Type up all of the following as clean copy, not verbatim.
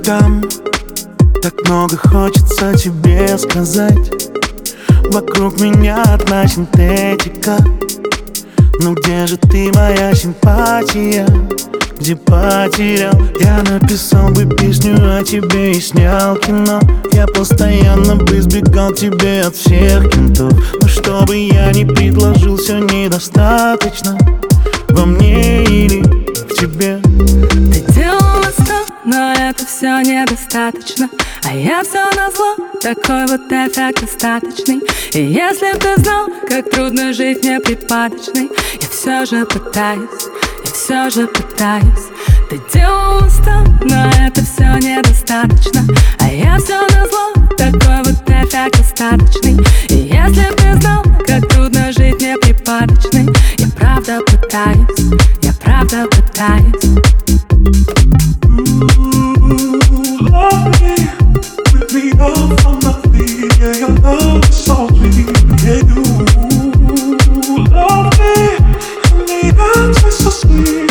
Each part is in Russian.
там? Так много хочется тебе сказать. Вокруг меня одна синтетика. Ну где же ты, моя симпатия? Где потерял? Я написал бы песню о тебе и снял кино. Я постоянно бы избегал тебе от всех кентов. Но что бы я ни предложил, все недостаточно. Во мне или в тебе. Ты делал на 100, но это все недостаточно. А я все назло, такой вот эффект остаточный. И если б ты знал, как трудно жить мне припадочной, я все же пытаюсь, я все же пытаюсь. Ты делал на 100, но это все недостаточно. А я все назло, такой вот эффект остаточный. И если б ты знал, как трудно жить мне припадочной, я правда пытаюсь, я правда пытаюсь. Love me, with me up on my feet. Yeah, your love is so sweet. Yeah, you love me, and the answer's so sweet.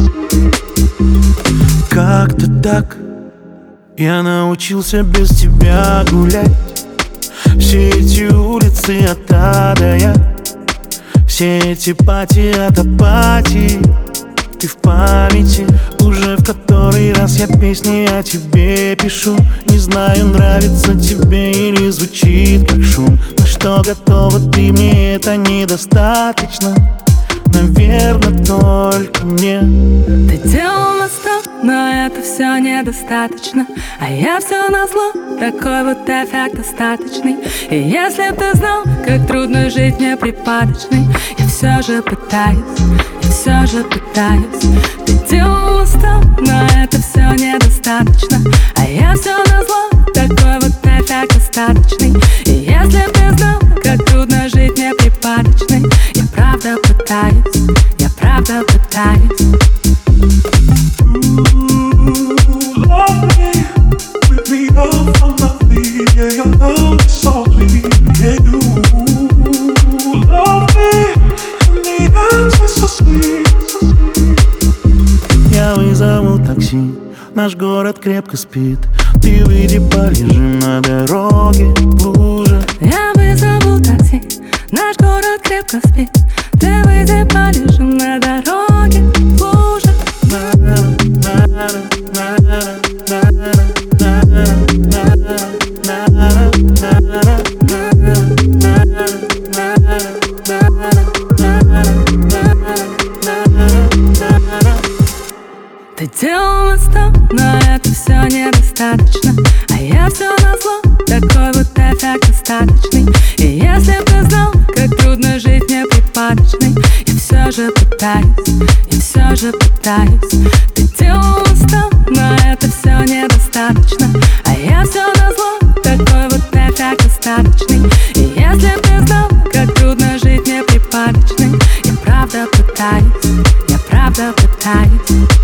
Как-то так я научился без тебя гулять. Все эти улицы от А до Я, все эти пати от апатии. Ты в памяти, уже в который раз я песни о тебе пишу. Не знаю, нравится тебе или звучит как шум. На что готова ты, мне это недостаточно. Наверное, только мне. Ты делал на 100, но это все недостаточно. А я все назло, такой вот эффект остаточный. И если б ты знал, как трудно жить мне припадочной, я все же пытаюсь, я все же пытаюсь. Ты делал на 100, но это все недостаточно. А я все назло, такой вот эффект остаточный. И если б ты знал, как трудно жить мне припадочной, я правда пытаюсь, я правда пытаюсь. Love me, with me up on my feet. Yeah, your love is so sweet. Yeah, you love me, and the answer's so sweet. Я вызову такси, наш город крепко спит. Ты выйди, полежим на дороге в луже. Я вызову такси, наш город крепко спит. Ты выйди, полежим на дороге в луже. Ты делал на 100, но это все недостаточно. А я все назло, такой вот эффект остаточный. И если б ты знал, как трудно жить мне припадочной, я все же пытаюсь, я все же пытаюсь. Ты делал на 100, но это все недостаточно. А я все назло, такой вот эффект остаточный. И если б ты знал, как трудно жить мне припадочной, я правда пытаюсь, я правда пытаюсь.